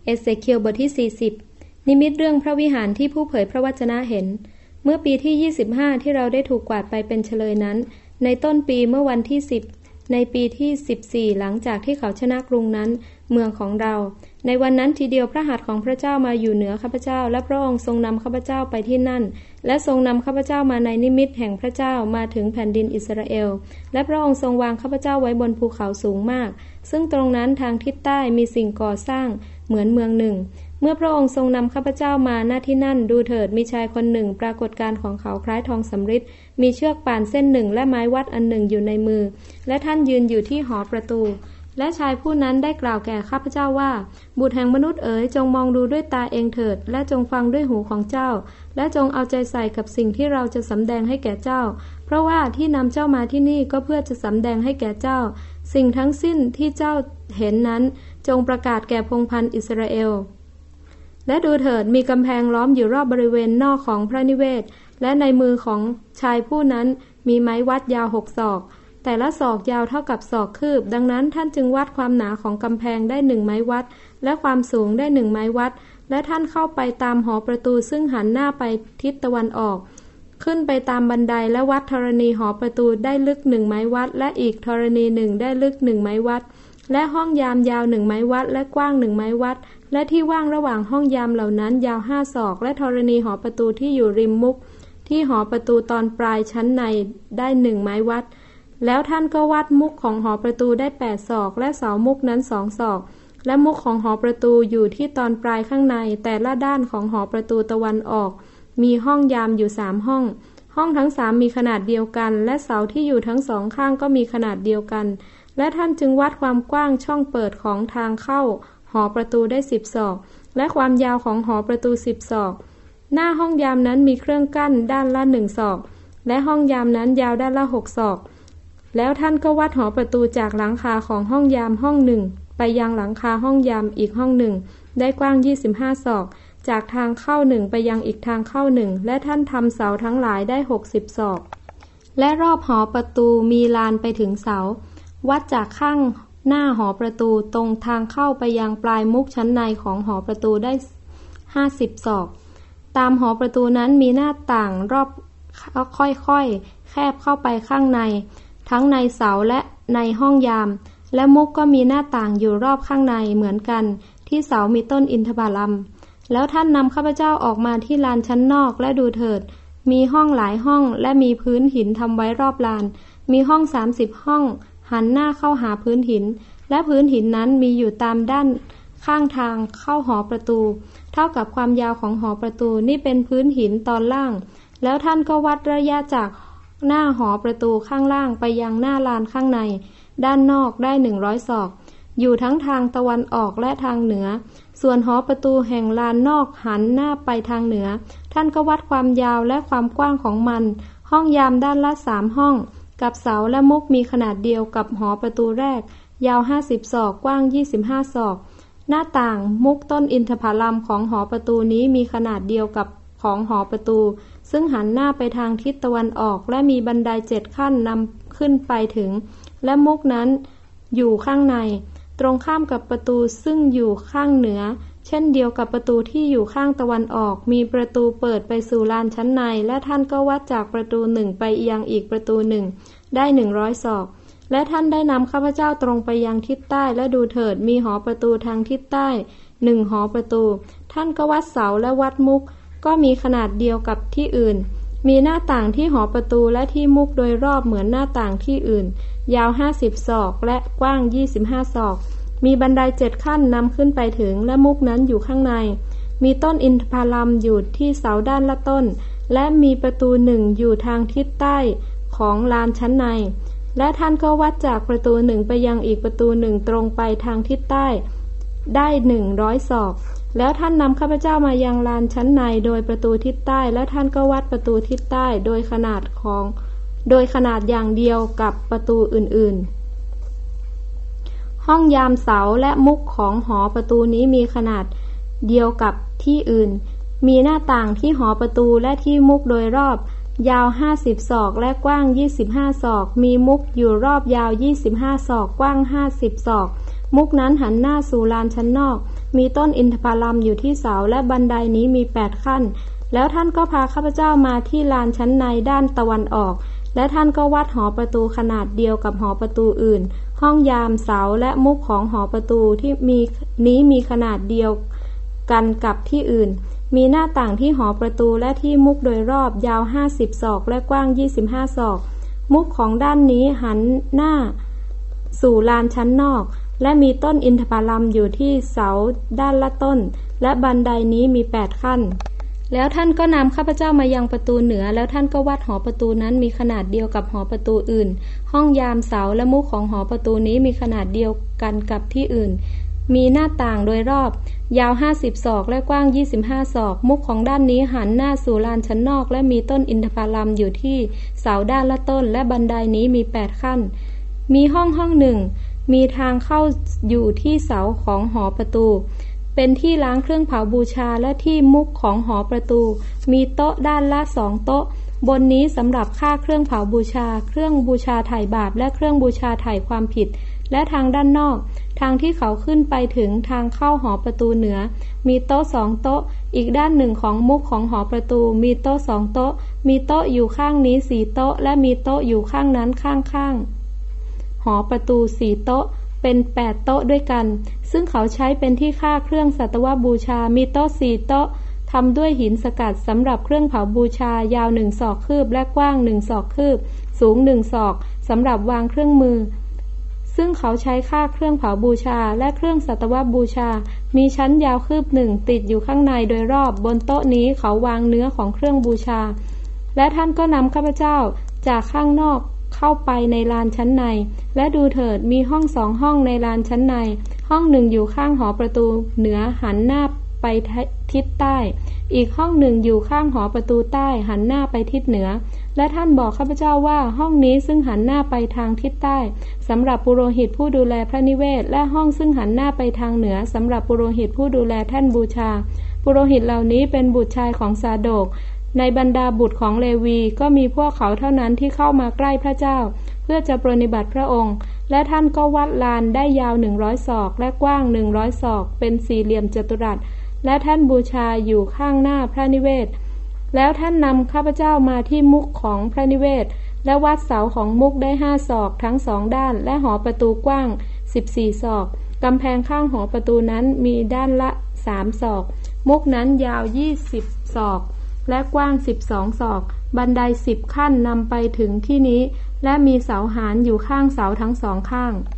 เอเสเคียลบทที่40นิมิตเรื่องพระวิหารที่ผู้เผยพระวจนะเห็นเมื่อปีที่25ที่เราได้ถูกกวาดไปเป็นเฉลยนั้นในต้นปีเมื่อวันที่10ในปีที่14หลังจากที่เขาชนะกรุงนั้นเมืองของเราในวันนั้นทีเดียวพระหัตถ์ของพระเจ้ามาอยู่เหนือข้าพเจ้าและพระองค์ทรงนำข้าพเจ้าไปที่นั่นและทรงนำข้าพเจ้ามาในนิมิตแห่งพระเจ้ามาถึงแผ่นดินอิสราเอลและพระองค์ทรงวางข้าพเจ้าไว้บนภูเขาสูงมากซึ่งตรงนั้นทางทิศใต้มีสิ่งก่อสร้างเหมือนเมืองหนึ่งเมื่อพระองค์ทรงนำข้าพเจ้ามาณที่นั่นดูเถิดมีชายคนหนึ่งปรากฏการของเขาคล้ายทองสำริดมีเชือกป่านเส้นหนึ่งและไม้วัดอันหนึ่งอยู่ในมือและท่านยืนอยู่ที่หอประตูและชายผู้นั้นได้กล่าวแก่ข้าพเจ้าว่าบุตรแห่งมนุษย์เอ๋ยจงมองดูด้วยตาเองเถิดและจงฟังด้วยหูของเจ้าและจงเอาใจใส่กับสิ่งที่เราจะสำแดงให้แก่เจ้าเพราะว่าที่นำเจ้ามาที่นี่ก็เพื่อจะสำแดงให้แก่เจ้าสิ่งทั้งสิ้นที่เจ้าเห็นนั้นจงประกาศแก่พงศ์พันธุ์อิสราเอลและดูเถิดมีกำแพงล้อมอยู่รอบบริเวณนอกของพระนิเวศและในมือของชายผู้นั้นมีไม้วัดยาว6 ศอกแต่ละศอกยาวเท่ากับศอกคืบดังนั้นท่านจึงวัดความหนาของกำแพงได้1 ไม้วัดและความสูงได้1 ไม้วัดและท่านเข้าไปตามหอประตูซึ่งหันหน้าไปทิศตะวันออกขึ้นไปตามบันไดและวัดธรณีหอประตูได้ลึก1 ไม้วัดและอีกธรณีหนึ่งได้ลึก1 ไม้วัดและห้องยามยาว1 ไม้วัดและกว้าง1 ไม้วัดและที่ว่างระหว่างห้องยามเหล่านั้นยาว5 ศอกและธรณีหอประตูที่อยู่ริมมุกที่หอประตูตอนปลายชั้นในได้1 ไม้วัดแล้วท่านก็วัดมุกของหอประตูได้8 ศอกและเสามุกนั้น2 ศอกและมุกของหอประตูอยู่ที่ตอนปลายข้างในแต่ละด้านของหอประตูตะวันออกมีห้องยามอยู่3 ห้องห้องทั้ง3มีขนาดเดียวกันและเสาที่อยู่ทั้ง2 ข้างก็มีขนาดเดียวกันและท่านจึงวัดความกว้างช่องเปิดของทางเข้าหอประตูได้10 ศอกและความยาวของหอประตู10 ศอกหน้าห้องยามนั้นมีเครื่องกั้นด้านละ1 ศอกและห้องยามนั้นยาวด้านละ6 ศอกแล้วท่านก็วัดหอประตูจากหลังคาของห้องยามห้องหนึ่งไปยังหลังคาห้องยามอีกห้องหนึ่งได้กว้าง25 ศอกจากทางเข้าหนึ่งไปยังอีกทางเข้าหนึ่งและท่านทำเสาทั้งหลายได้60 ศอกและรอบหอประตูมีลานไปถึงเสาวัดจากข้างหน้าหอประตูตรงทางเข้าไปยังปลายมุกชั้นในของหอประตูได้50 ศอกตามหอประตูนั้นมีหน้าต่างรอบค่อยๆแคบเข้าไปข้างในทั้งในเสาและในห้องยามและมุกก็มีหน้าต่างอยู่รอบข้างในเหมือนกันที่เสามีต้นอินทผลัมแล้วท่านนำข้าพเจ้าออกมาที่ลานชั้นนอกและดูเถิดมีห้องหลายห้องและมีพื้นหินทำไว้รอบลานมีห้อง30 ห้องหันหน้าเข้าหาพื้นหินและพื้นหินนั้นมีอยู่ตามด้านข้างทางเข้าหอประตูเท่ากับความยาวของหอประตูนี่เป็นพื้นหินตอนล่างแล้วท่านก็วัดระยะจากหน้าหอประตูข้างล่างไปยังหน้าลานข้างในด้านนอกได้100 ศอกอยู่ทั้งทางตะวันออกและทางเหนือส่วนหอประตูแห่งลานนอกหันหน้าไปทางเหนือท่านก็วัดความยาวและความกว้างของมันห้องยามด้านละ3 ห้องกับเสาและมุกมีขนาดเดียวกับหอประตูแรกยาว50 ศอกกว้าง25 ศอกหน้าต่างมุกต้นอินทผลัมของหอประตูนี้มีขนาดเดียวกับของหอประตูซึ่งหันหน้าไปทางทิศตะวันออกและมีบันได7 ขั้นนำขึ้นไปถึงและมุกนั้นอยู่ข้างในตรงข้ามกับประตูซึ่งอยู่ข้างเหนือเช่นเดียวกับประตูที่อยู่ข้างตะวันออกมีประตูเปิดไปสู่ลานชั้นในและท่านก็วัดจากประตูหนึ่งไปยังอีกประตูหนึ่งได้100 ศอกและท่านได้นำข้าพเจ้าตรงไปยังทิศใต้และดูเถิดมีหอประตูทางทิศใต้1 หอประตูท่านก็วัดเสาและวัดมุกก็มีขนาดเดียวกับที่อื่นมีหน้าต่างที่หอประตูและที่มุกโดยรอบเหมือนหน้าต่างที่อื่นยาว50 ศอกและกว้าง25 ศอกมีบันได7 ขั้นนำขึ้นไปถึงและมุกนั้นอยู่ข้างในมีต้นอินทผลัมอยู่ที่เสาด้านละต้นและมีประตูหนึ่งอยู่ทางทิศใต้ของลานชั้นในและท่านก็วัดจากประตูหนึ่งไปยังอีกประตูหนึ่งตรงไปทางทิศใต้ได้100 ศอกแล้วท่านนำข้าพเจ้ามายังลานชั้นในโดยประตูทิศใต้และท่านก็วัดประตูทิศใต้โดยขนาดอย่างเดียวกับประตูอื่นๆห้องยามเสาและมุกของหอประตูนี้มีขนาดเดียวกับที่อื่นมีหน้าต่างที่หอประตูและที่มุกโดยรอบยาว50 ศอกและกว้าง25 ศอกมีมุกอยู่รอบยาว25 ศอกกว้าง50 ศอกมุกนั้นหันหน้าสู่ลานชั้นนอกมีต้นอินทผลัมอยู่ที่เสาและบันไดนี้มี8 ขั้นแล้วท่านก็พาข้าพเจ้ามาที่ลานชั้นในด้านตะวันออกและท่านก็วัดหอประตูขนาดเดียวกับหอประตูอื่นห้องยามเสาและมุกของหอประตูที่มีขนาดเดียวกันกับที่อื่นมีหน้าต่างที่หอประตูและที่มุกโดยรอบยาว50 ศอกและกว้าง25 ศอกมุกของด้านนี้หันหน้าสู่ลานชั้นนอกและมีต้นอินทผลัมอยู่ที่เสาด้านละต้นและบันไดนี้มี8 ขั้นแล้วท่านก็นำข้าพเจ้ามายังประตูเหนือแล้วท่านก็วัดหอประตูนั้นมีขนาดเดียวกับหอประตูอื่นห้องยามเสาและมุกของหอประตูนี้มีขนาดเดียวกันกับที่อื่นมีหน้าต่างโดยรอบยาว50 ศอกและกว้าง25 ศอกมุกของด้านนี้หันหน้าสู่ลานชั้นนอกและมีต้นอินทผลัมอยู่ที่เสาด้านละต้นและบันไดนี้มี8 ขั้นมีห้องหนึ่งมีทางเข้าอยู่ที่เสาของหอประตูเป็นที่ล้างเครื่องเผาบูชาและที่มุกของหอประตูมีโต๊ะด้านละ2 โต๊ะบนนี้สำหรับค่าเครื่องเผาบูชาเครื่องบูชาไถ่บาปและเครื่องบูชาไถ่ความผิดและทางด้านนอกทางที่เขาขึ้นไปถึงทางเข้าหอประตูเหนือมีโต๊ะ2 โต๊ะอีกด้านหนึ่งของมุกของหอประตูมีโต๊ะ2 โต๊ะมีโต๊ะอยู่ข้างนี้4 โต๊ะและมีโต๊ะอยู่ข้างนั้นข้างหอประตู4 โต๊ะเป็น8 โต๊ะด้วยกันซึ่งเขาใช้เป็นที่ฆ่าเครื่องสัตวบูชามีโต๊ะ4 โต๊ะทำด้วยหินสกัดสำหรับเครื่องเผาบูชายาว1 ศอกคืบและกว้าง1 ศอกคืบสูง1 ศอกสำหรับวางเครื่องมือซึ่งเขาใช้ฆ่าเครื่องเผาบูชาและเครื่องสัตวบูชามีชั้นยาวคืบ1ติดอยู่ข้างในโดยรอบบนโต๊ะนี้เขาวางเนื้อของเครื่องบูชาและท่านก็นำข้าพเจ้าจากข้างนอกเข้าไปในลานชั้นในและดูเถิดมีห้อง2 ห้องในลานชั้นในห้องหนึ่งอยู่ข้างหอประตูเหนือหันหน้าไปทิศใต้อีกห้องหนึ่งอยู่ข้างหอประตูใต้หันหน้าไปทิศเหนือและท่านบอกข้าพเจ้าว่าห้องนี้ซึ่งหันหน้าไปทางทิศใต้สำหรับปุโรหิตผู้ดูแลพระนิเวศและห้องซึ่งหันหน้าไปทางเหนือสำหรับปุโรหิตผู้ดูแลแท่นบูชาปุโรหิตเหล่านี้เป็นบุตรชายของซาโดกในบรรดาบุตรของเลวีก็มีพวกเขาเท่านั้นที่เข้ามาใกล้พระเจ้าเพื่อจะปรนนิบัติพระองค์และท่านก็วัดลานได้ยาว100 ศอกและกว้าง100 ศอกเป็นสี่เหลี่ยมจัตุรัสและท่านบูชาอยู่ข้างหน้าพระนิเวศแล้วท่านนำข้าพเจ้ามาที่มุกของพระนิเวศและวัดเสาของมุกได้5 ศอกทั้ง2 ด้านและหอประตูกว้าง14 ศอกกำแพงข้างหอประตูนั้นมีด้านละ3 ศอกมุกนั้นยาว20 ศอกและกว้าง12 ศอกบันได10 ขั้นนำไปถึงที่นี้และมีเสาหารอยู่ข้างเสาทั้ง2 ข้าง